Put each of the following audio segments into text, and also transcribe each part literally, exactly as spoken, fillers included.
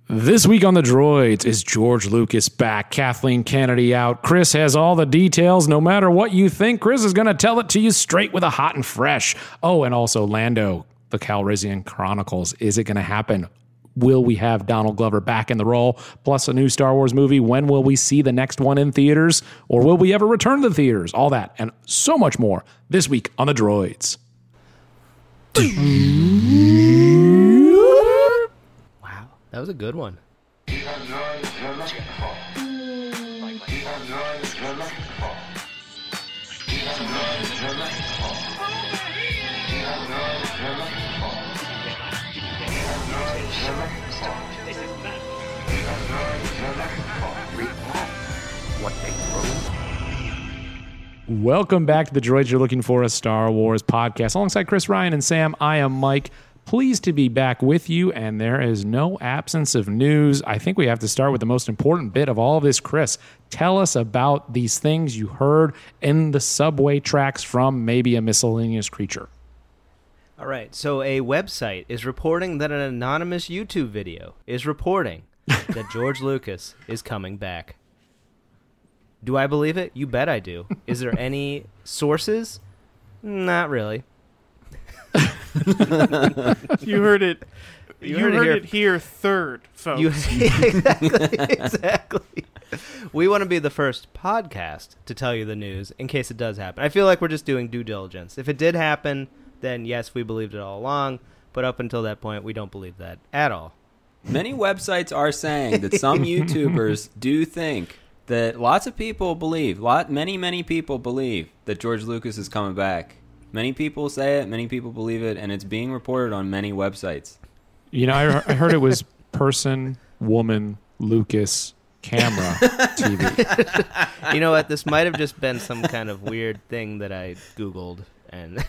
This week on The Droids, is George Lucas back? Kathleen Kennedy out? Chris has all the details. No matter what you think, Chris is going to tell it to you straight with a hot and fresh. Oh, and also Lando, the Calrissian Chronicles. Is it going to happen? Will we have Donald Glover back in the role? Plus a new Star Wars movie. When will we see the next one in theaters? Or will we ever return to the theaters? All that and so much more this week on The Droids. That was a good one. Welcome back to The Droids You're Looking For, a Star Wars podcast. Alongside Chris Ryan and Sam, I am Mike. Pleased to be back with you, and there is no absence of news. I think we have to start with the most important bit of all of this. Chris, tell us about these things you heard in the subway tracks from maybe a miscellaneous creature. All right, so a website is reporting that an anonymous YouTube video is reporting that George Lucas is coming back. Do I believe it? You bet I do. Is there any sources? Not really. You heard it. You, You, heard, heard, it, here. it here third, folks. You, exactly, exactly. We want to be the first podcast to tell you the news in case it does happen. I feel like we're just doing due diligence. If it did happen, then yes, we believed it all along. But up until that point, we don't believe that at all. Many websites are saying that some YouTubers do think that lots of people believe, lot, many, many people believe that George Lucas is coming back. Many people say it, many people believe it, and it's being reported on many websites. You know, I, I heard it was person, woman, Lucas, camera, T V. You know what? This might have just been some kind of weird thing that I Googled. And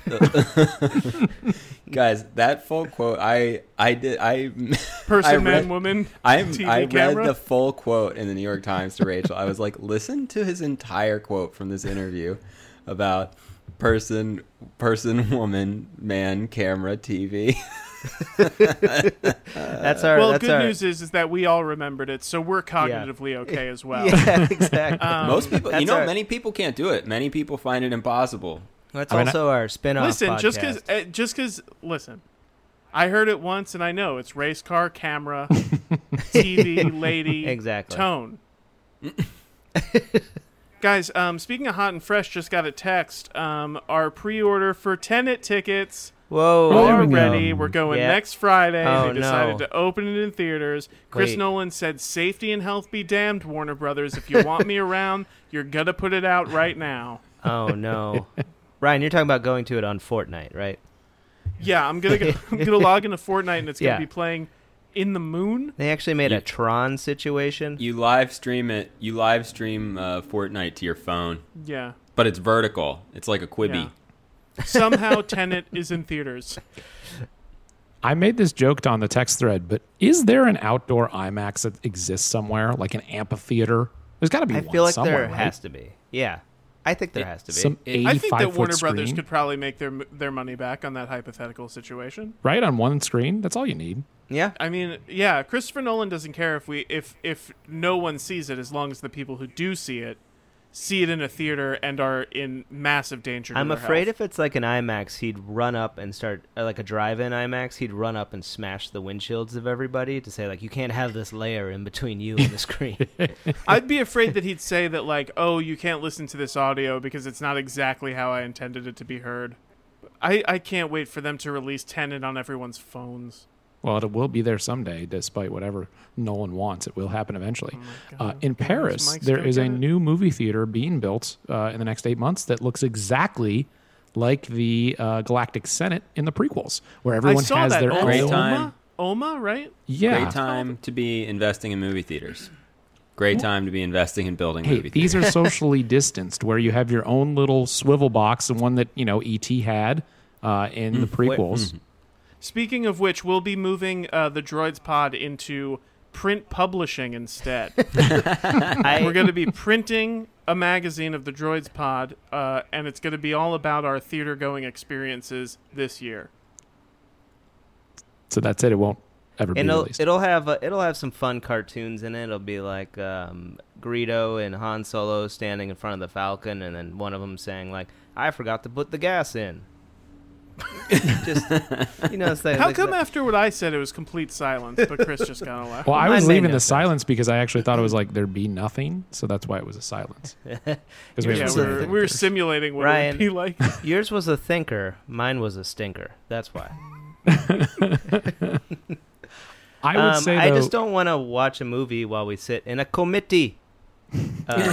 guys, that full quote, I I did I Person, I read, man, woman, I T V I read camera. the full quote in the New York Times to Rachel. I was like, listen to his entire quote from this interview about person, person, woman, man, camera, T V. that's our. well, that's good our, news is is that we all remembered it, so we're cognitively okay as well. Yeah, exactly. Um, Most people, you that's know, our- many people can't do it. Many people find it impossible. That's I mean, also our spin-off listen, podcast. just because, uh, just because, listen, I heard it once, and I know it's race car, camera, T V, lady, Exactly. tone. Guys, um, speaking of hot and fresh, just got a text. Um, our pre-order for Tenet tickets Whoa. Oh, there are we go. ready. We're going Yeah. next Friday. Oh, they decided no. to open it in theaters. Chris Wait. Nolan said, "Safety and health be damned, Warner Brothers. If you want me around, you're gonna put it out right now." Oh no, Ryan, you're talking about going to it on Fortnite, right? Yeah, I'm gonna go, I'm gonna log into Fortnite, and it's gonna Yeah. be playing in the moon. They actually made You- a Tron situation. You live stream it. You live stream uh, Fortnite to your phone, Yeah. but it's vertical. It's like a Quibi. Yeah. Somehow Tenet is in theaters. I made this joke on the text thread, but is there an outdoor IMAX that exists somewhere, like an amphitheater? There's got to be I one feel like somewhere, there right? has to be. Yeah, I think there It- has to be. Some It- I think that eighty-five Warner foot Brothers screen, could probably make their their money back on that hypothetical situation. right on one screen. That's all you need. yeah, I mean, yeah, Christopher Nolan doesn't care if we if if no one sees it, as long as the people who do see it see it in a theater and are in massive danger. To I'm their afraid health. if it's like an IMAX, he'd run up and start uh, like a drive-in IMAX. He'd run up and smash the windshields of everybody to say like, you can't have this layer in between you and the screen. I'd be afraid that he'd say that like, oh, you can't listen to this audio because it's not exactly how I intended it to be heard. I I can't wait for them to release Tenet on everyone's phones. Well, it will be there someday, despite whatever Nolan wants. It will happen eventually. Oh my uh, God. in Guys, Paris, Mike's there gonna is a get it. new movie theater being built uh, in the next eight months that looks exactly like the uh, Galactic Senate in the prequels, where everyone I saw has that. their Oma, Great own. time. Oma, right? Yeah. Great time to be investing in movie theaters. Great time to be investing in building Hey, movie these theaters. are socially distanced, where you have your own little swivel box, the one that you know E T had uh, in the prequels. Speaking of which, we'll be moving uh, the Droids Pod into print publishing instead. I, We're going to be printing a magazine of the Droids Pod, uh, and it's going to be all about our theater-going experiences this year. So that's it. It won't ever be And it'll, released. it'll have uh, it'll have some fun cartoons in it. It'll be like um, Greedo and Han Solo standing in front of the Falcon, and then one of them saying like, "I forgot to put the gas in." Just you know, saying How like come that. after what I said it was complete silence, but Chris just kind of laughed? Well, I Mine was made leaving no the sense. silence because I actually thought it was like there'd be nothing, so that's why it was a silence. Because we yeah, haven't we seen were, anything. we were simulating what it Ryan. would be like. Yours was a thinker, mine was a stinker. That's why. I would Um, say I though, just don't want to watch a movie while we sit in a committee. Uh,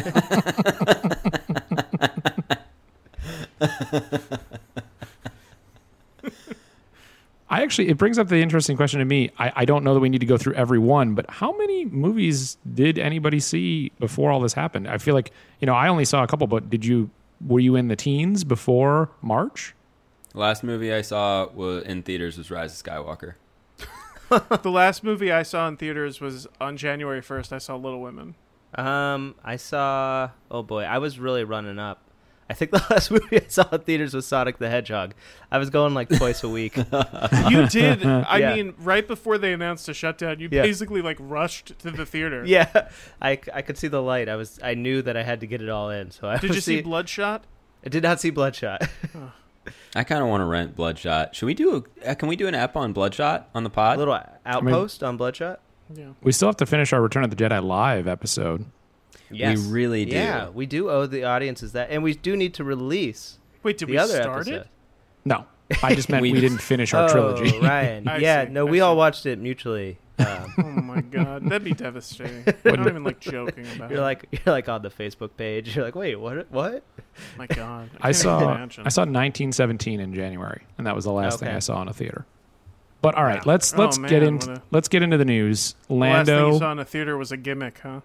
I actually, it brings up the interesting question to me. I, I don't know that we need to go through every one, but how many movies did anybody see before all this happened? I feel like, you know, I only saw a couple, but did you, were you in the teens before March? Last movie I saw was in theaters was Rise of Skywalker. The last movie I saw in theaters was on January first. I saw Little Women. um, I saw. Oh boy, I was really running up. I think the last movie I saw in theaters was Sonic the Hedgehog. I was going like twice a week. You did. I Yeah. mean, right before they announced a shutdown, you Yeah. basically like rushed to the theater. Yeah, I, I could see the light. I was I knew that I had to get it all in. So I Did was you see Bloodshot? I did not see Bloodshot. I kind of want to rent Bloodshot. Should we do a? uh, Can we do an ep on Bloodshot on the A pod? little outpost on Bloodshot. Yeah. We still have to finish our Return of the Jedi live episode. Yes, We really do. Yeah, we do owe the audiences that, and we do need to release Wait, did the we other start episode. it? No, I just meant we, We- didn't finish our oh, trilogy. Ryan. I yeah, see, no, I we all see. watched it mutually. Um, Oh my god, that'd be devastating. I'm not even like joking about you're it. like you're like on the Facebook page. You're like, wait, what? What? My god, I can't even saw imagine. I saw nineteen seventeen in January, and that was the last thing Okay. I saw in a theater. But all right, Yeah. let's Oh, let's man, get into what a- let's get into the news. The last thing you Lando, saw in a theater was a gimmick, huh?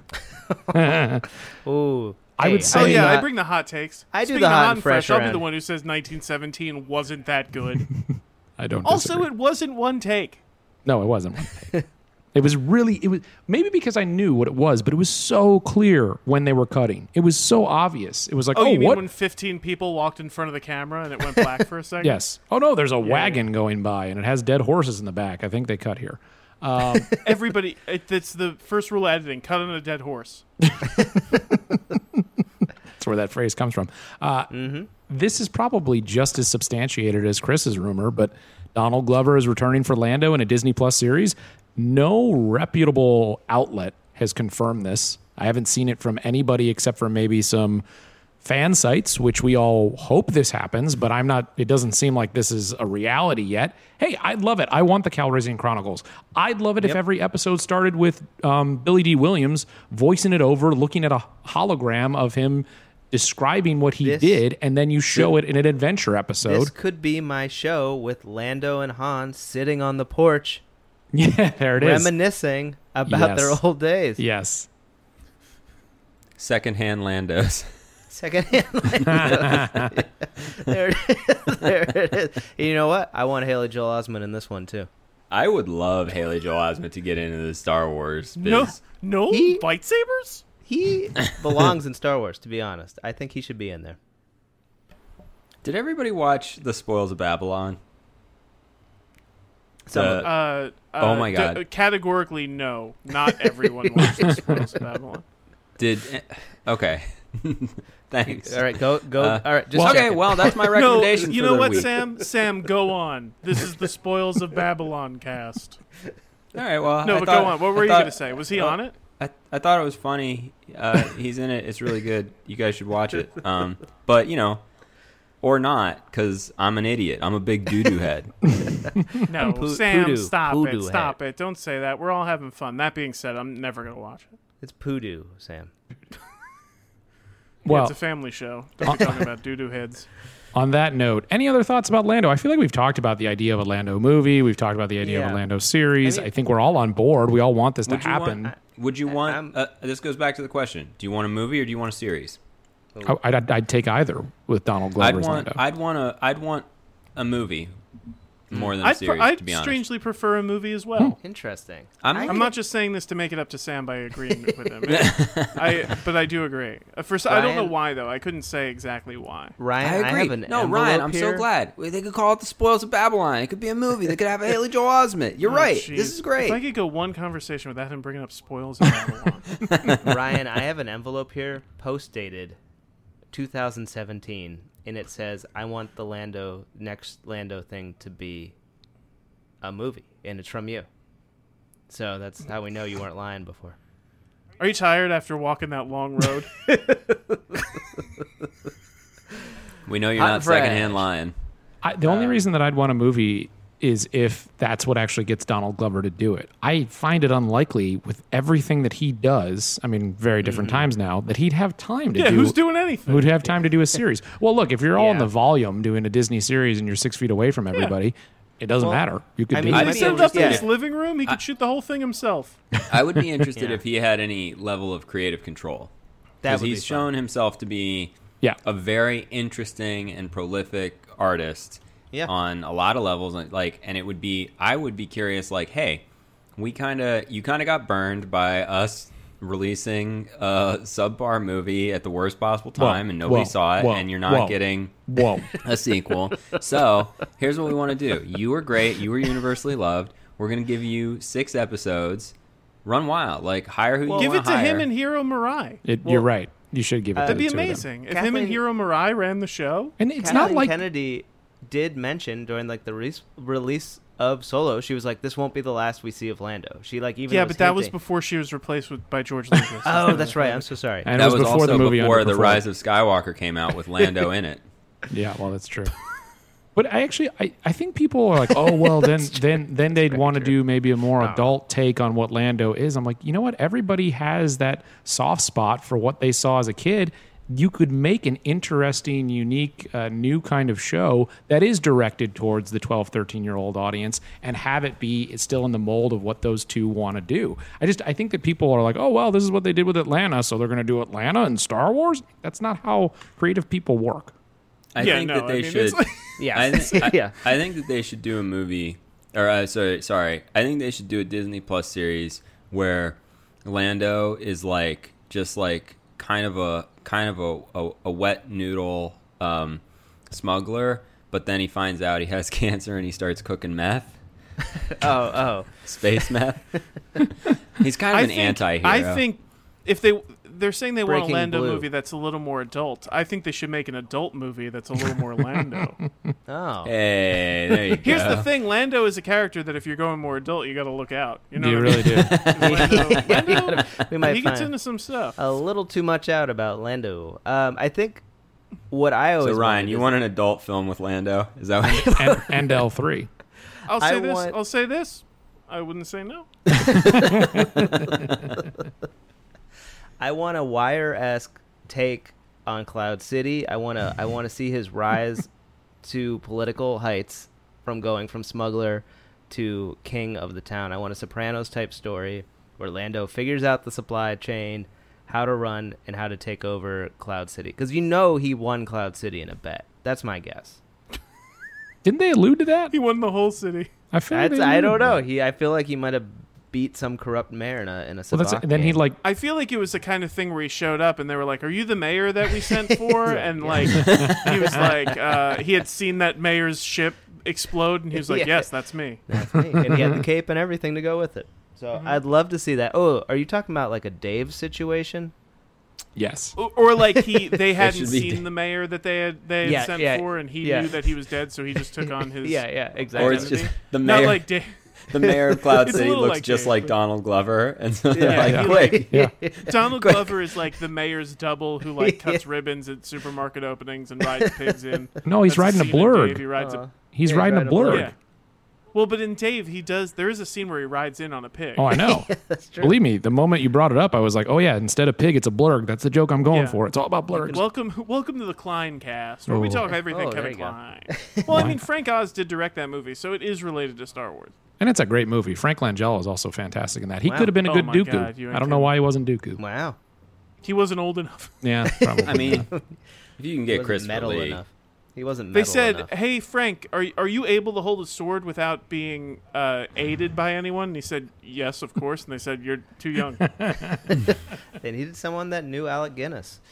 Ooh, I would hey, say- Oh Saying yeah, I not- bring the hot takes. I do Speaking the of hot hot and and fresh. fresh I'll be around. the one who says nineteen seventeen wasn't that good. I don't. Also, disagree. it wasn't one take. No, it wasn't. It was really, it was maybe because I knew what it was, but it was so clear when they were cutting. It was so obvious. It was like, Oh, oh, you mean what? when fifteen people walked in front of the camera and it went black for a second? Yes. Oh no, there's a wagon going by and it has dead horses in the back. I think they cut here. Um, Everybody, it, it's the first rule of editing: cut on a dead horse. that's where that phrase comes from. Uh, This is probably just as substantiated as Chris's rumor, but Donald Glover is returning for Lando in a Disney Plus series. No reputable outlet has confirmed this. I haven't seen it from anybody except for maybe some fan sites, which we all hope this happens, but I'm not, it doesn't seem like this is a reality yet. Hey, I'd love it. I want the Calrissian Chronicles. I'd love it if every episode started with um, Billy D. Williams voicing it over, looking at a hologram of him describing what he This- did, and then you show it in an adventure episode. This could be my show with Lando and Han sitting on the porch, Yeah, there it is. reminiscing about Yes. their old days. Yes. Secondhand Landos. Secondhand Lando. there, it is. there it is. You know what? I want Haley Joel Osment in this one too. I would love Haley Joel Osment to get into the Star Wars No, biz. no He- lightsabers. He belongs in Star Wars, to be honest. I think he should be in there. Did everybody watch The Spoils of Babylon? Some of The- Uh, uh, Oh my d- God. categorically, no. Not everyone watched The Spoils of Babylon. Did okay. Thanks. All right, go go. Uh, all right, just okay, check it. well, that's my No, recommendation. you for know the what, week. Sam? Sam, go on. This is the Spoils of Babylon cast. All right, well, No, I but thought- go on. What I were you thought- going to say? Was he uh, on it? I, I thought it was funny. Uh, he's in it. It's really good. You guys should watch it. Um, but you know, or not, because I'm an idiot. I'm a big doo doo head. No, Poo- Sam, poodoo. stop Poodoo it. Stop it. Don't say that. We're all having fun. That being said, I'm never going to watch it. It's Poodoo, Sam. Yeah, Well, it's a family show. Don't be talking about doo-doo heads. on that note, any other thoughts about Lando? I feel like we've talked about the idea of a Lando movie. We've talked about the idea of Yeah. a Lando series. I, I mean- think we're all on board. We all want this to Would you happen. want? Would you I'm- want? Uh, this goes back to the question: do you want a movie or do you want a series? I, I'd, I'd take either with Donald Glover I'd as want. Lando. I'd want a. I'd want a movie more than a I'd, series. pr- I'd to be honest, strangely prefer a movie as well. Interesting. I'm, I- I'm not just saying this to make it up to Sam by agreeing with him. I, but I do agree. Uh, First, I don't know Ryan? why though. I couldn't say exactly why. Ryan, I I, agree. have an no, envelope Ryan, I'm here. so glad. Well, They could call it The Spoils of Babylon. It could be a movie. They could have a Haley Joel Osment. You're Oh, right. jeez. This is great. If I could go one conversation without him bringing up spoils of Babylon. Ryan, I have an envelope here, post dated two thousand seventeen, and it says, "I want the Lando next Lando thing to be a movie," and it's from you. So that's how we know you weren't lying before. Are you tired after walking that long road? we know you're Hot not and fresh. secondhand lying. I, the only reason that I'd want a movie is if that's what actually gets Donald Glover to do it. I find it unlikely with everything that he does. I mean, very different times now that he'd have time to yeah, do. who's doing anything? Who'd have time to do a series? Well, look, if you're all in Yeah. the volume doing a Disney series and you're six feet away from everybody, it doesn't Well, matter. You could I do mean, it. he He might be set able it up to- in yeah. his living room. He could shoot the whole thing himself. I would be interested Yeah. if he had any level of creative control. That Because would he's be shown himself to be Yeah. a very interesting and prolific artist Yeah. on a lot of levels. Like, and it would be, I would be curious, like, hey, we kind of, you kind of got burned by us releasing a subpar movie at the worst possible time, Whoa, and nobody whoa, saw it, whoa, and you're not whoa. getting Whoa. a sequel. So here's what we want to do. You were great. You were universally loved. We're going to give you six episodes. Run wild. Like, hire who you Give want it to hire. him and Hero Mirai. It, Well, you're right. You should give it to That'd the be two of them. amazing. If him Kathleen- and Hero Mirai ran the show. And it's Kathleen not like Kennedy did mention during like the re- release of Solo, she was like, "This won't be the last we see of Lando." She like even Yeah, was but that was hinting- before she was replaced with by George Lucas. Oh, that's right. I'm so sorry. and that it was, was before also the movie before The underperformed. Rise of Skywalker came out with Lando in it. Yeah, well, that's true. But I actually, I, I think people are like, oh, well, then then then they'd want to do maybe a more adult take on what Lando is. I'm like, you know what? Everybody has that soft spot for what they saw as a kid. You could make an interesting, unique, uh, new kind of show that is directed towards the twelve, thirteen-year-old audience and have it be still in the mold of what those two want to do. I just, I think that people are like, oh, well, this is what they did with Atlanta, so they're going to do Atlanta and Star Wars? That's not how creative people work. I Yeah, think no, that I they mean, should. it's like- Yeah. I, th- I, Yeah. I think that they should do a movie, or uh, sorry, sorry. I think they should do a Disney Plus series where Lando is like just like kind of a kind of a, a, a wet noodle um, smuggler, but then he finds out he has cancer and he starts cooking meth, oh, oh. space meth. He's kind of I an think, anti-hero. I think if they they're saying they want Breaking a Lando Blue. movie that's a little more adult, I think they should make an adult movie that's a little more Lando. Oh. Hey, there you Here's go. the thing: Lando is a character that if you're going more adult, you got to look out. You know, you what really do. I mean? Lando, Lando, we might he gets find into some stuff. a little too much out about Lando. Um, I think what I always So Ryan, wanted you is- want an adult film with Lando? Is that what? and, and L three. I'll say I this. want- I'll say this. I wouldn't say no. I want a Wire-esque take on Cloud City. I want to I want to see his rise to political heights from going from smuggler to king of the town. I want a Sopranos type story where Lando figures out the supply chain, how to run and how to take over Cloud City. Cuz you know he won Cloud City in a bet. That's my guess. Didn't they allude to that? He won the whole city. I feel like That's they I alluded don't to know. that. He I feel like he might have beat some corrupt mayor in a in a Well, that's Sabacc then he game. like I feel like it was the kind of thing where he showed up and they were like, "Are you the mayor that we sent for?" And like he was like, uh, he had seen that mayor's ship explode, and he was like, Yeah. "Yes, that's me." That's me. And he had the cape and everything to go with it. So Mm-hmm. I'd love to see that. Oh, are you talking about like a Dave situation? yes. Or, or like he, they hadn't should be- seen the mayor that they had they had Yeah, sent yeah, for, and he yeah. knew that he was dead, so he just took on his. Yeah, yeah, exactly. Or it's just identity. the Not mayor. like Dave. The mayor of Cloud It's a City little looks like just Dave, like but- Donald Glover, and so they're Yeah, like, yeah. quick. Yeah. Donald Quick. Glover is like the mayor's double who like cuts ribbons at supermarket openings and rides pigs in. No, he's That's riding a scene in blurg. Dave. He rides Uh, a He's Yeah, riding a blurg. yeah. Well, but in Dave, he does. There is a scene where he rides in on a pig. Oh, I know. That's true. Believe me, the moment you brought it up, I was like, oh, yeah, instead of pig, it's a blurg. That's the joke I'm going Yeah. for. It's all about blurgs. Welcome, welcome to the Klein cast, where we Oh. talk everything Oh, there Kevin you go. Klein. Well, I mean, Frank Oz did direct that movie, so it is related to Star Wars. And it's a great movie. Frank Langella is also fantastic in that. He Wow. could have been a Oh good my Dooku. God, you I ain't don't know kidding. why he wasn't Dooku. Wow. He wasn't old enough. Yeah, probably. I mean, if you can get Wasn't Christopher metal Lee, enough. He wasn't. They metal said, enough. "Hey Frank, are are you able to hold a sword without being uh, aided by anyone?" And he said, "Yes, of course." And they said, "You're too young." They needed someone that knew Alec Guinness.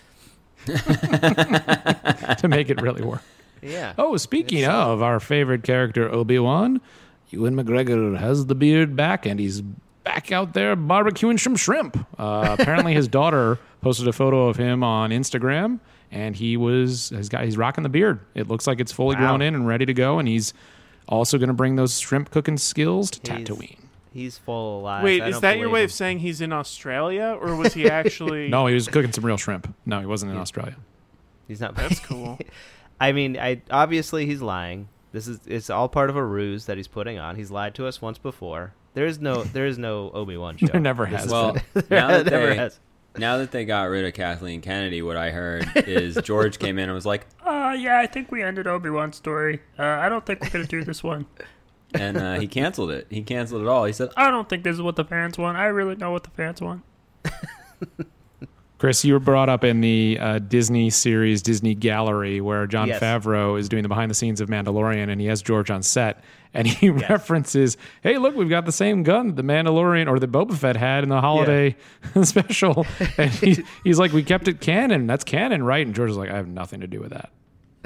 to make it really work. Yeah. Oh, speaking of our favorite character, Obi-Wan, Ewan McGregor has the beard back, and he's back out there barbecuing some shrimp. Uh, apparently, his daughter posted a photo of him on Instagram, and he was he's got he's rocking the beard. It looks like it's fully Wow. grown in and ready to go, and he's also going to bring those shrimp cooking skills to He's- Tatooine. He's full of lies. Wait, I is don't that your believe way him. of saying he's in Australia, or was he actually? No, he was cooking some real shrimp. No, he wasn't in Australia. He's not. That's cool. I mean, I obviously he's lying. This is it's all part of a ruse that he's putting on. He's lied to us once before. There is no there is no Obi-Wan show. There never This has is- Well, there now that never they- has. Now that they got rid of Kathleen Kennedy, what I heard is George came in and was like, Uh, yeah, I think we ended Obi-Wan's story. Uh, I don't think we're going to do this one. and uh, he canceled it. He canceled it all. He said, I don't think this is what the fans want. I really know what the fans want. Chris, you were brought up in the uh, Disney series Disney Gallery, where Jon Yes. Favreau is doing the behind the scenes of Mandalorian, and he has George on set, and he references, "Hey, look, we've got the same gun that the Mandalorian or the Boba Fett had in the holiday special," and he, he's like, "We kept it canon. That's canon, right?" And George is like, "I have nothing to do with that."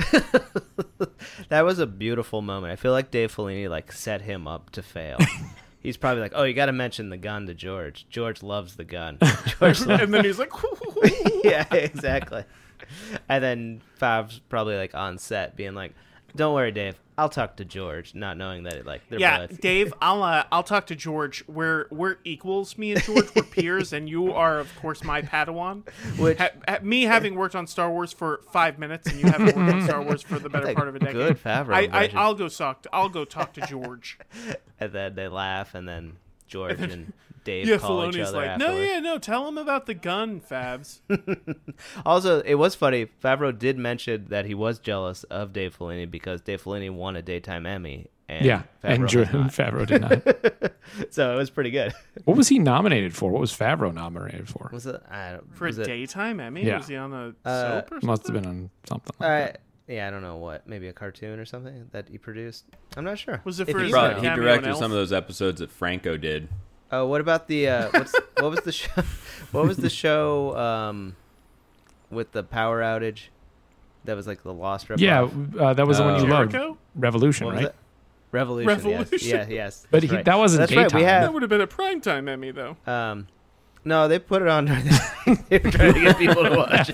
That was a beautiful moment. I feel like Dave Filoni like set him up to fail. He's probably like, "Oh, you got to mention the gun to George. George loves the gun." George loves And then he's like, yeah, exactly. And then Fav's probably like on set being like, "Don't worry, Dave. I'll talk to George," not knowing that it, like they're "Yeah, buds. Dave, I'll uh, I'll talk to George. We're we're equals. Me and George, we're peers, and you are, of course, my Padawan." Which Ha- ha- me having worked on Star Wars for five minutes, and you haven't worked on Star Wars for the better That's a part of a decade. good Favreau I, I impression. I'll go talk. To, I'll go talk to George. and then they laugh, and then George and Dave Yeah, call each Filoni's other like, afterwards. "No, yeah, no. Tell him about the gun, Fabs." Also, it was funny. Favreau did mention that he was jealous of Dave Filoni because Dave Filoni won a daytime Emmy. And Yeah, and Favreau Ge- has not. Favreau did not. So it was pretty good. What was he nominated for? What was Favreau nominated for? Was it? I don't, For a was it, daytime Emmy, Yeah. was he on a Uh, soap or something? Must have been on something like Uh, that. yeah, I don't know what. Maybe a cartoon or something that he produced. I'm not sure. Was it If for you his know. Probably, he cameo in directed Elf? some of those episodes that Franco did. Oh, what about the uh, what's, what was the show? What was the show um, with the power outage? That was like the Lost Ripoff. Yeah, uh, that was the one Uh, you loved. Jericho? Revolution, What was right? it? Revolution. Revolution. Yes. Yeah, yes. But that's he- right. that wasn't That's right. We daytime. have. That would have been a primetime Emmy, though. Um, no, they put it on. They were trying to get people to watch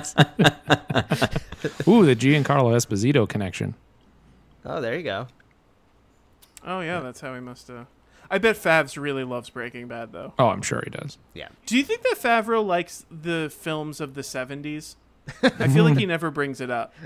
it. Ooh, the Giancarlo Esposito connection. Oh, there you go. Oh yeah, that's how he must have. I bet Favs really loves Breaking Bad, though. Oh, I'm sure he does. Yeah. Do you think that Favreau likes the films of the seventies? I feel like he never brings it up.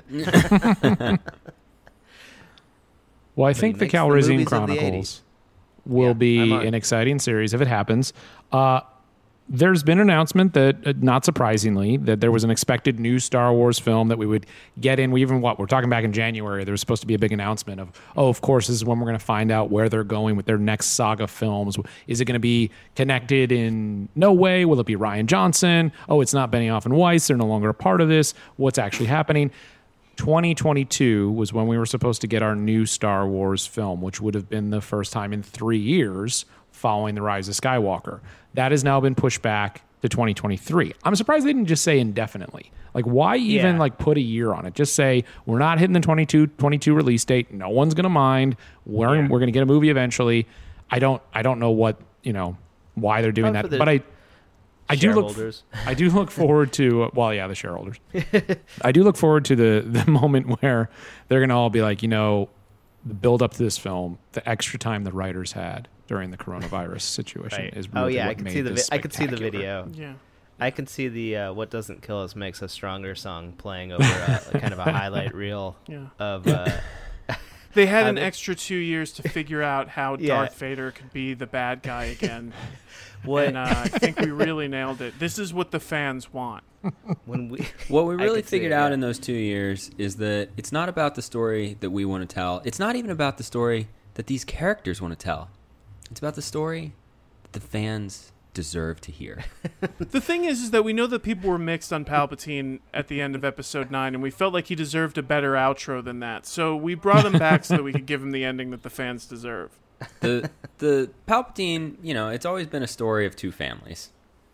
Well, I he think the makes the Calrissian movies of the Chronicles eighties. will Yeah, be I'm on. an exciting series if it happens. Uh, there's been an announcement that, uh, not surprisingly, that there was an expected new Star Wars film that we would get in. We even what we're talking back in January. There was supposed to be a big announcement of, oh, of course, this is when we're going to find out where they're going with their next saga films. Is it going to be connected in no way? Will it be Ryan Johnson? Oh, it's not Benioff and Weiss. They're no longer a part of this. What's actually happening? twenty twenty-two was when we were supposed to get our new Star Wars film, which would have been the first time in three years following the Rise of Skywalker. That has now been pushed back to twenty twenty-three. I'm surprised they didn't just say indefinitely. Like, why even Yeah. like put a year on it? Just say we're not hitting the twenty-two, twenty-two release date. No one's gonna mind. We're Yeah. we're gonna get a movie eventually. I don't I don't know what you know why they're doing Probably for that, the but I. I do look. Shareholders. I do look forward to. Uh, well, yeah, the shareholders. I do look forward to the the moment where they're going to all be like, you know, the build up to this film, the extra time the writers had during the coronavirus situation Right. is. Oh Really yeah, I what can made see the. this Vi- I can see the spectacular. video. Yeah. I can see the uh, "What Doesn't Kill Us Makes Us Stronger" song playing over uh, a kind of a highlight reel Yeah. of. Uh, They had Uh, an they- extra two years to figure out how Yeah. Darth Vader could be the bad guy again. what And uh, I think we really nailed it. This is what the fans want. when we What we I really could see figured it, out yeah. in those two years is that it's not about the story that we want to tell. It's not even about the story that these characters want to tell. It's about the story that the fans deserve to hear. The thing is, is that we know that people were mixed on Palpatine at the end of episode nine, and we felt like he deserved a better outro than that. So we brought him back so that we could give him the ending that the fans deserve. The the Palpatine, you know, it's always been a story of two families.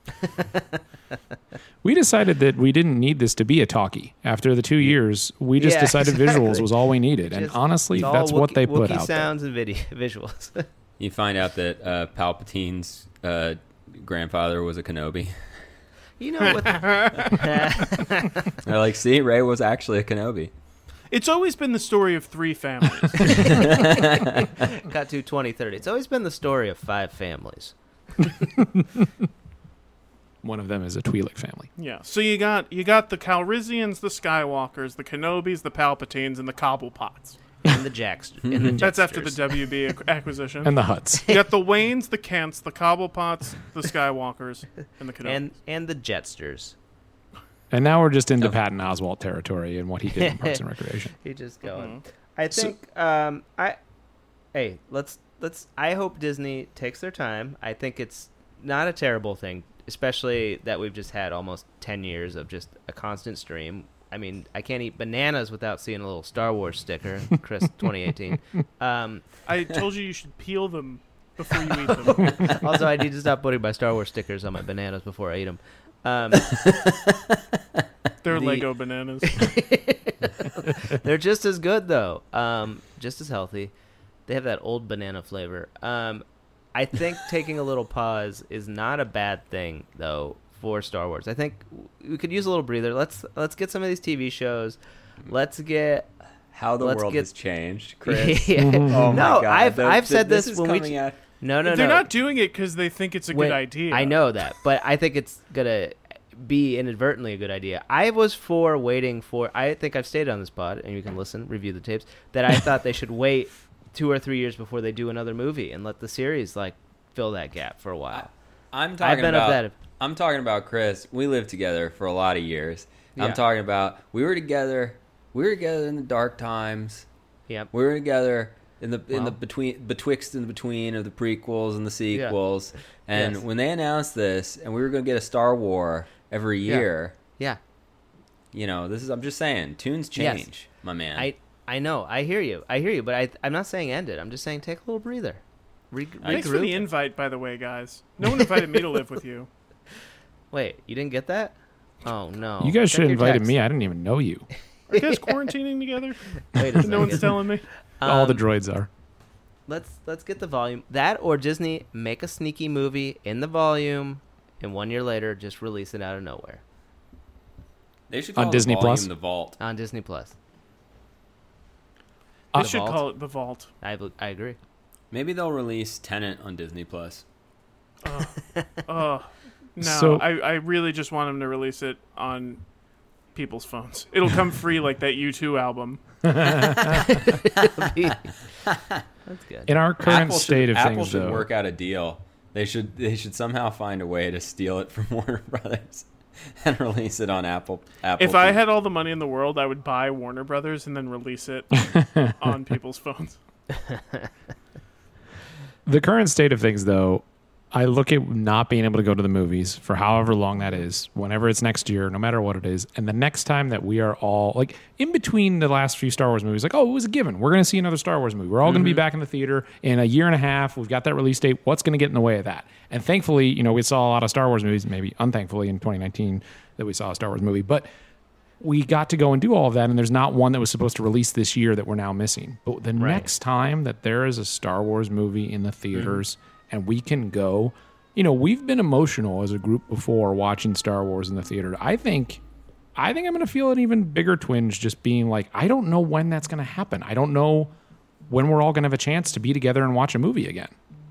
We decided that we didn't need this to be a talkie. After the two years, we just Yeah, decided exactly. visuals was all we needed. And Just- honestly, it's all that's what Wookie- they put Wookiee out there. sounds and video visuals. You find out that uh, Palpatine's uh, grandfather was a Kenobi. You know what? They're like, see, Rey was actually a Kenobi. It's always been the story of three families. Cut to twenty thirty. It's always been the story of five families. One of them is a Twi'lek family. Yeah. So you got you got the Calrissians, the Skywalkers, the Kenobis, the Palpatines, and the Cobblepots. In the Jacks. In the That's after the Jetsters. W B ac- acquisition. And the Hutts. You got the Waynes, the Kents, the Cobblepots, the Skywalkers, and the Kenobis. and and the Jetsters. And now we're just into Oh. Patton Oswalt territory and what he did in Parks and Recreation. He just going. Mhm. I So- think. um, I. Hey, let's let's. I hope Disney takes their time. I think it's not a terrible thing, especially that we've just had almost ten years of just a constant stream. I mean, I can't eat bananas without seeing a little Star Wars sticker, Chris twenty eighteen. Um, I told you you should peel them before you eat them. also, I need to stop putting my Star Wars stickers on my bananas before I eat them. Um, They're The- Lego bananas. they're just as good though, um, just as healthy. They have that old banana flavor. Um, I think taking a little pause is not a bad thing though for Star Wars. I think we could use a little breather. Let's let's get some of these T V shows. Let's get How the Let's world get- has changed, Chris. Yeah. Oh my No, God. I've The- I've the- said this, is when we coming out. no no They're no. not doing it because they think it's a When- good idea. I know that, but I think it's gonna be inadvertently a good idea. I was for waiting for. I think I've stated on this pod, and you can listen, review the tapes, that I thought they should wait two or three years before they do another movie and let the series like fill that gap for a while. I'm talking I've been about. of that. I'm talking about Chris. We lived together for a lot of years. Yeah. I'm talking about we were together. We were together in the dark times. Yep. We were together in the in the Well. between betwixt and between of the prequels and the sequels. And Yes. when they announced this, and we were going to get a Star War every Yeah. year, Yeah. you know, this is. I'm just saying, tunes Yes. change, my man. I I know. I hear you. I hear you. But I I'm not saying end it. I'm just saying take a little breather. Re- Thanks for regroup. the invite, by the way, guys. No one invited me to live with you. Wait, you didn't get that? Oh no. You guys Check should have your invited text. me. I didn't even know you. Are you guys quarantining together? Wait a No one's second. telling me. All the Um, droids are. Let's let's get the volume. That or Disney make a sneaky movie in the volume, and one year later just release it out of nowhere they should On call Disney the volume Plus? the vault. on Disney Plus. They Uh, should Vault? call it the Vault. I bel- I agree. Maybe they'll release Tenet on Disney Plus. Oh, no. So- I, I really just want them to release it on people's phones. It'll come free like that U two album. That's good. In our current Apple state should, of Apple things, should though, work out a deal. They should they should somehow find a way to steal it from Warner Brothers and release it on Apple. Apple If I T V. had all the money in the world, I would buy Warner Brothers and then release it on people's phones. the current state of things, though, I look at not being able to go to the movies for however long that is, whenever it's next year, no matter what it is. And the next time that we are all, like, in between the last few Star Wars movies, like, oh, it was a given. We're going to see another Star Wars movie. We're all going to be back in the theater in a year and a half. We've got that release date. What's going to get in the way of that? And thankfully, you know, we saw a lot of Star Wars movies, maybe unthankfully in twenty nineteen that we saw a Star Wars movie. But we got to go and do all of that, and there's not one that was supposed to release this year that we're now missing. But the Right. next time that there is a Star Wars movie in the theaters and we can go, you know, we've been emotional as a group before watching Star Wars in the theater. I think I think I'm going to feel an even bigger twinge just being like, I don't know when that's going to happen. I don't know when we're all going to have a chance to be together and watch a movie again.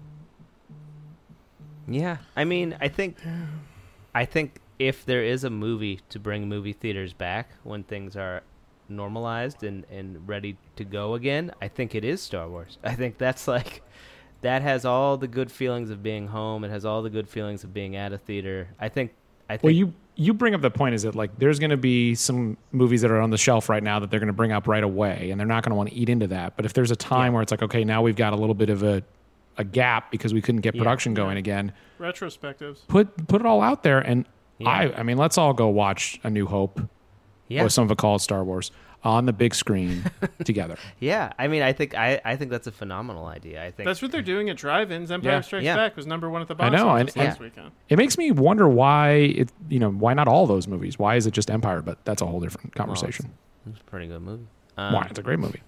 Yeah, I mean, I think, I think if there is a movie to bring movie theaters back when things are normalized and, and ready to go again, I think it is Star Wars. I think that's like, that has all the good feelings of being home. It has all the good feelings of being at a theater. I think, I think. Well, you you bring up the point is that like there's going to be some movies that are on the shelf right now that they're going to bring up right away, and they're not going to want to eat into that. But if there's a time Yeah. where it's like, okay, now we've got a little bit of a a gap because we couldn't get Yeah. production going again. Retrospectives. Put put it all out there, and Yeah. I I mean, let's all go watch A New Hope, Yeah. or some of it called Star Wars, on the big screen together. Yeah. I mean, I think I, I think that's a phenomenal idea. I think That's what they're doing at drive-ins. Empire Yeah. Strikes Yeah. Back was number one at the box know, office and- last and- weekend. It makes me wonder why it you know why not all those movies? Why is it just Empire? But that's a whole different conversation. it's a pretty good movie. Um, why it's a great movie.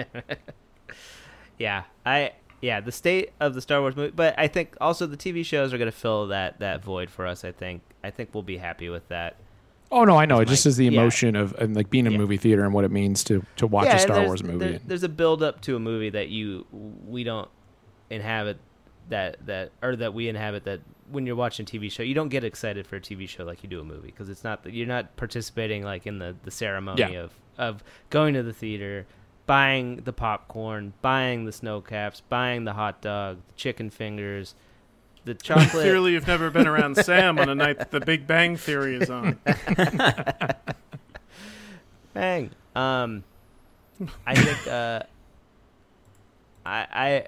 Yeah, I yeah the state of the Star Wars movie, but I think also the T V shows are going to fill that that void for us. I think I think we'll be happy with that. Oh no, I know. It It's just like- is the yeah. emotion of and like being in a Yeah. movie theater and what it means to to watch yeah, a and Star there's- Wars movie. there- there's a build up to a movie that you we don't inhabit that that or that we inhabit that when you're watching a T V show you don't get excited for a T V show like you do a movie because it's not you're not participating like in the the ceremony Yeah. of of going to the theater, buying the popcorn, buying the snow caps, buying the hot dog, the chicken fingers, the chocolate. Clearly, you've never been around Sam on a night that The Big Bang Theory is on. Bang. Um, I think. Uh, I. I.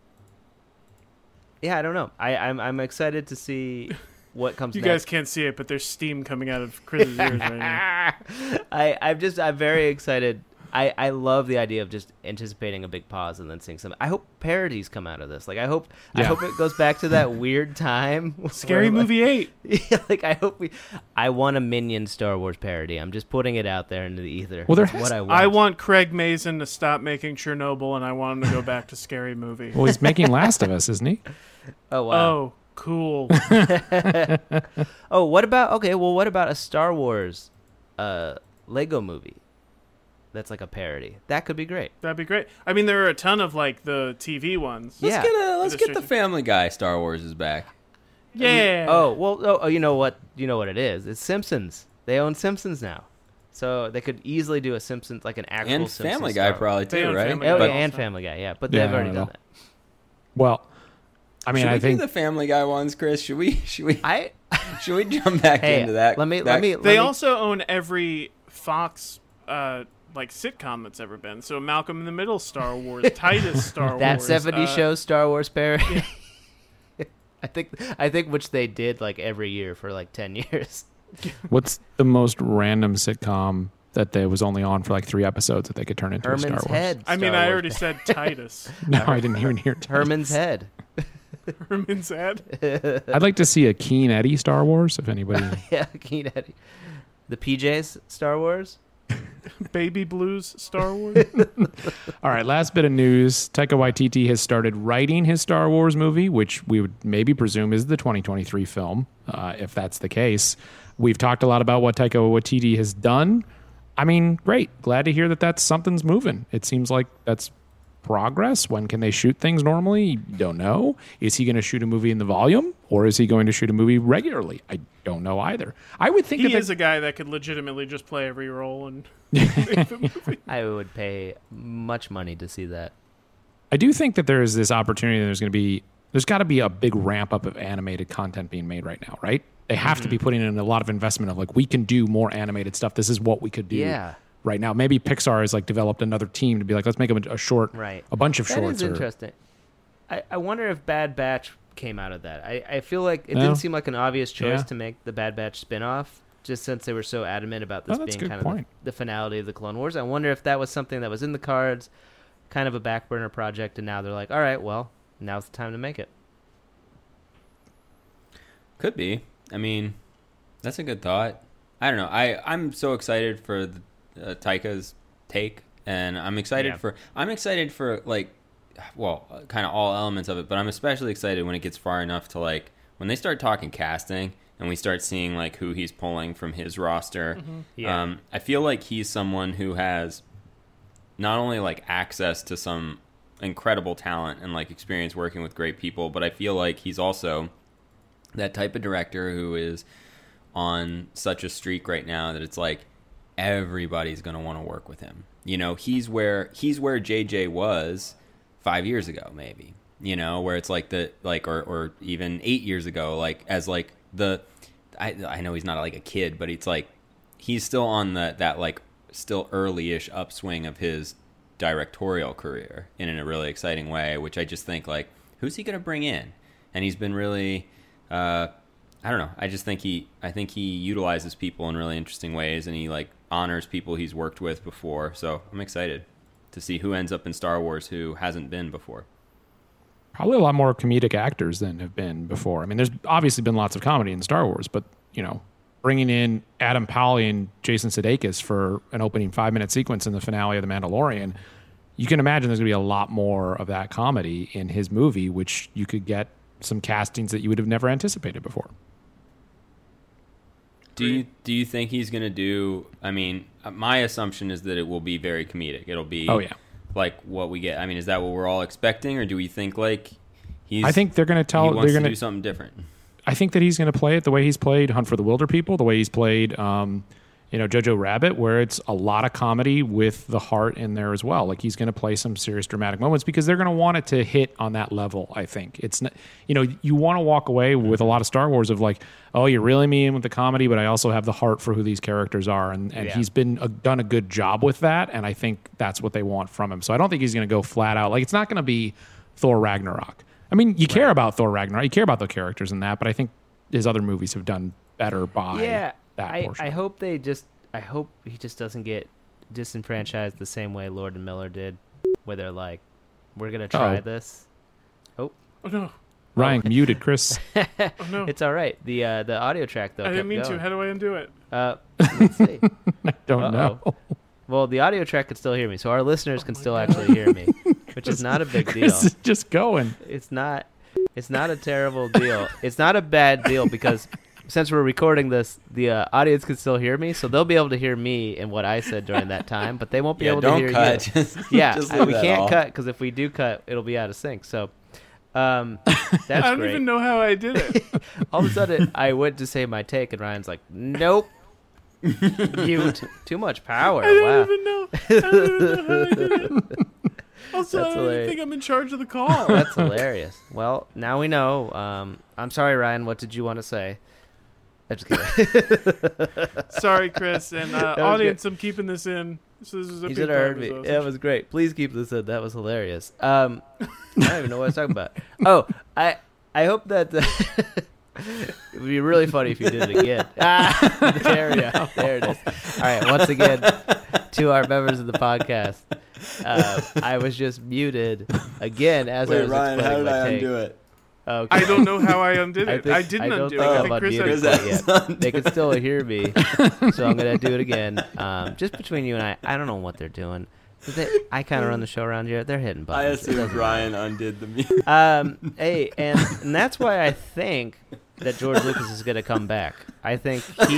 Yeah, I don't know. I. I'm. I'm excited to see what comes. You next. guys can't see it, but there's steam coming out of Chris's ears right now. I. I'm just. I'm very excited. I. I love the idea of just anticipating a big pause and then seeing some. I hope parodies come out of this. Like I hope. I Yeah. hope it goes back to that weird time. Scary where, like- Movie eight. Yeah, like I hope we. I want a Minion Star Wars parody. I'm just putting it out there into the ether. Well, there That's has- what I want. I want Craig Mazin to stop making Chernobyl, and I want him to go back to Scary Movie. Well, he's making Last of Us, isn't he? Oh wow. Oh, cool. Oh, what about okay? Well, what about a Star Wars, uh, Lego movie? That's like a parody. That could be great. That'd be great. I mean, there are a ton of like the T V ones. Yeah. Let's get a, let's It get is the true. Family Guy Star Wars is back. Yeah. Oh well. Oh, oh, you know what? You know what it is? It's Simpsons. They own Simpsons now, so they could easily do a Simpsons like an actual And Simpsons Family Guy Star- probably They too, own right? Family Oh, Guy yeah, also. and Family Guy. Yeah, but Yeah, they've I already don't done know. that. Well, I mean, should I we think do the Family Guy ones, Chris? Should we? Should we? I. Should we jump back Hey, into that? let me. that- Let me. They let me, also own every Fox uh, like sitcom that's ever been. So Malcolm in the Middle, Star Wars, Titus, Star that Wars. seventies uh, show Star Wars parody. I think. I think which they did like every year for like ten years. what's the most random sitcom that they was only on for like three episodes that they could turn into a Star Herman's Wars? Head. I mean, Star I Wars already said Titus. No, I didn't even hear. Herman's Head. Herman's Head. I'd like to see a Keen Eddie Star Wars. If anybody, Yeah, Keen Eddie. The P Js Star Wars. Baby Blues, Star Wars. all right. Last bit of news: Taika Waititi has started writing his Star Wars movie, which we would maybe presume is the twenty twenty-three film. Uh, if that's the case, we've talked a lot about what Taika Waititi has done. I mean, great. Glad to hear that that's something's moving. It seems like that's progress. When can they shoot things normally? Don't know. Is he going to shoot a movie in the volume, or is he going to shoot a movie regularly? I don't know either. I would think He that is they- a guy that could legitimately just play every role and I would pay much money to see that. I do think that there is this opportunity. That there's going to be there's got to be a big ramp up of animated content being made right now, right? They have to be putting in a lot of investment of like we can do more animated stuff. This is what we could do Yeah. right now. Maybe Pixar has like developed another team to be like let's make a, a short, Right. a bunch of That shorts. is or- interesting. I, I wonder if Bad Batch came out of that. I, I feel like it No. didn't seem like an obvious choice Yeah. to make the Bad Batch spin-off, just since they were so adamant about this Oh, that's a being good kind point. of the, the finality of the Clone Wars. I wonder if that was something that was in the cards, kind of a back burner project, and now they're like, all right, well, now's the time to make it. Could be. I mean, that's a good thought. I don't know. I I'm so excited for the, uh, Taika's take, and I'm excited Yeah. for I'm excited for like, well, kind of all elements of it, but I'm especially excited when it gets far enough to like when they start talking casting and we start seeing like who he's pulling from his roster. Yeah. Um, I feel like he's someone who has not only like access to some incredible talent and like experience working with great people, but I feel like he's also that type of director who is on such a streak right now that it's like everybody's going to want to work with him. You know, he's where he's where J J was five years ago, maybe. You know, where it's like the like or or even eight years ago, like as like the I I know he's not like a kid, but it's like he's still on the that like still early-ish upswing of his directorial career in a really exciting way, which I just think like who's he going to bring in? And he's been really, uh, I don't know. I just think he, I think he utilizes people in really interesting ways, and he like honors people he's worked with before. So I'm excited to see who ends up in Star Wars who hasn't been before. Probably a lot more comedic actors than have been before. I mean, there's obviously been lots of comedy in Star Wars, but, you know, bringing in Adam Pally and Jason Sudeikis for an opening five-minute sequence in the finale of The Mandalorian, you can imagine there's going to be a lot more of that comedy in his movie, which you could get some castings that you would have never anticipated before. Do you do you think he's going to do, I mean, my assumption is that it will be very comedic. It'll be Oh, yeah. like what we get. I mean, is that what we're all expecting, or do we think like he's I think they're going to tell... he they're wants going to do something different? I think that he's going to play it the way he's played Hunt for the Wilder People, the way he's played, um, you know, Jojo Rabbit, where it's a lot of comedy with the heart in there as well. Like he's going to play some serious dramatic moments because they're going to want it to hit on that level. I think it's not, you know, you want to walk away with a lot of Star Wars of like, oh, you're reeling me in with the comedy, but I also have the heart for who these characters are, and, and Yeah. he's been uh, done a good job with that, and I think that's what they want from him. So I don't think he's going to go flat out like it's not going to be Thor Ragnarok. I mean, you care about Thor Ragnarok, you care about the characters in that, but I think his other movies have done better by Yeah, that I, portion. I hope they just. I hope he just doesn't get disenfranchised the same way Lord and Miller did, where they're like, "We're gonna try Oh. this." Oh no! Ryan muted Chris. Oh no! It's all right. The uh, the audio track though. I didn't kept mean going. to. How do I undo it? Uh, let's see. I don't Uh-oh. know. Well, the audio track can still hear me, so our listeners can still actually hear me, which is not a big deal. Chris is just going. It's not. It's not a terrible deal. It's not a bad deal because since we're recording this, the uh, audience can still hear me, so they'll be able to hear me and what I said during that time, but they won't be Yeah, able don't to hear cut. you. Just, Yeah, just I- leave we that can't all. cut because if we do cut, it'll be out of sync. So um, that's I don't great. even know how I did it. All of a sudden, I went to say my take, and Ryan's like, "Nope, you t- too much power." I don't Wow. even know. I don't even know how I did it. Also, That's I don't hilarious. even think I'm in charge of the call. That's hilarious. Well, now we know. Um, I'm sorry, Ryan. What did you want to say? I'm just kidding. Sorry, Chris, and uh, was audience. I'm keeping this in. So this is a You big should have part heard of me. this Yeah, it was great. Please keep this in. That was hilarious. Um, I don't even know what I was talking about. Oh, I I hope that the it would be really funny if you did it again. Ah, there we go. There it is. All right. Once again, to our members of the podcast, uh, I was just muted again as I Wait, was Ryan, how explaining did my I take. undo it? Okay. I don't know how I undid I it. think- I, didn't I don't undo think it. I I'm think Chris unmuted had quite Chris yet. They can still hear me, so I'm gonna do it again. Um, just between you and I, I don't know what they're doing. But they, I kind of run the show around here. They're hitting I buttons. It assumed doesn't Ryan undid the mute. matter. Um, hey, and, and that's why I think that George Lucas is gonna come back. I think he.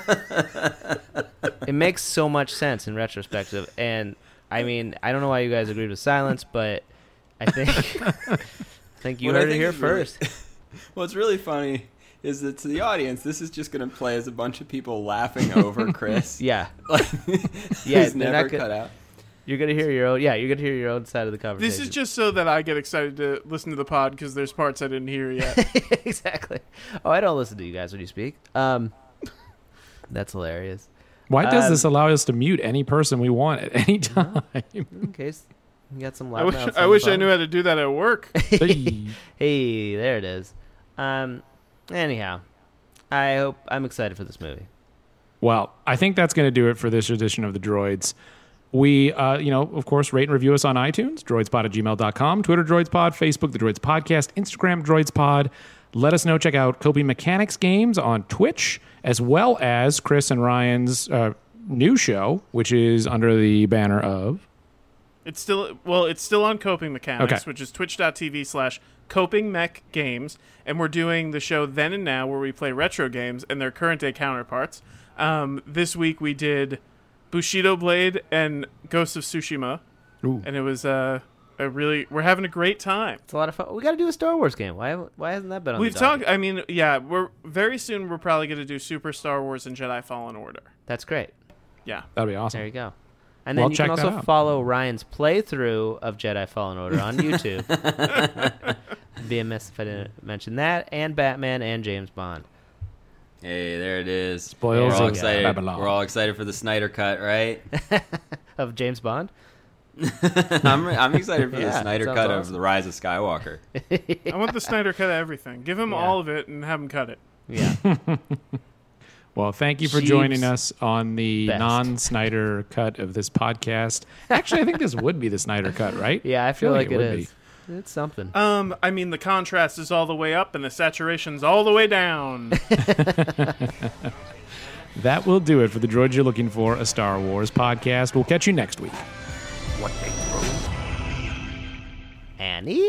It makes so much sense in retrospective, and I mean, I don't know why you guys agreed with silence, but I think. I think you What I heard it think here is really- first. What's really funny is that to the audience, this is just going to play as a bunch of people laughing over Chris. Yeah. Like, Yeah, he's they're never not gonna- cut out. You're gonna hear your own. Yeah, you're gonna hear your own side of the conversation. This is just so that I get excited to listen to the pod because there's parts I didn't hear yet. exactly. Oh, I don't listen to you guys when you speak. Um, that's hilarious. Why does Um, this allow us to mute any person we want at any time? In case you got some loud I wish mouths I on wish the I knew phone. how to do that at work. Hey. Hey, there it is. Um, anyhow, I hope I'm excited for this movie. Well, I think that's going to do it for this edition of the Droids. We, uh, you know, of course, rate and review us on iTunes, droidspod at gmail dot com, Twitter, droidspod, Facebook, The Droids Podcast, Instagram, droidspod. Let us know. Check out Coping Mechanics Games on Twitch, as well as Chris and Ryan's uh, new show, which is under the banner of... It's still well, it's still on Coping Mechanics, Okay. which is twitch.tv slash Coping Mech Games, and we're doing the show Then and Now where we play retro games and their current day counterparts. Um, this week we did Bushido Blade and Ghost of Tsushima, Ooh. and it was uh, a really we're having a great time. It's a lot of fun. We got to do a Star Wars game. Why? Why hasn't that been on We've the docket? talked. I mean, yeah, we're very soon. We're probably going to do Super Star Wars and Jedi Fallen Order. That's great. Yeah, That'd be awesome. There you go. And Well, then you check can that also out. follow Ryan's playthrough of Jedi Fallen Order on YouTube. Be amiss if I didn't mention that, and Batman and James Bond. Hey, there it is. Spoils We're all of excited. Babylon. We're all excited for the Snyder cut, right? Of James Bond? I'm I'm excited for Yeah, the Snyder sounds cut of awesome. The Rise of Skywalker. I want the Snyder cut of everything. Give him Yeah. all of it and have him cut it. Yeah. Well, thank you for Jeeves joining us on the best. non-Snyder cut of this podcast. Actually, I think this would be the Snyder cut, right? Yeah, I feel like it would is. It's something. Um, I mean, the contrast is all the way up and the saturation's all the way down. That will do it for the Droid You're Looking For, a Star Wars podcast. We'll catch you next week. What they throw. Annie?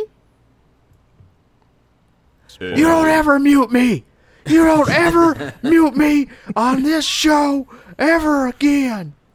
You don't ever mute me. You don't ever mute me on this show ever again.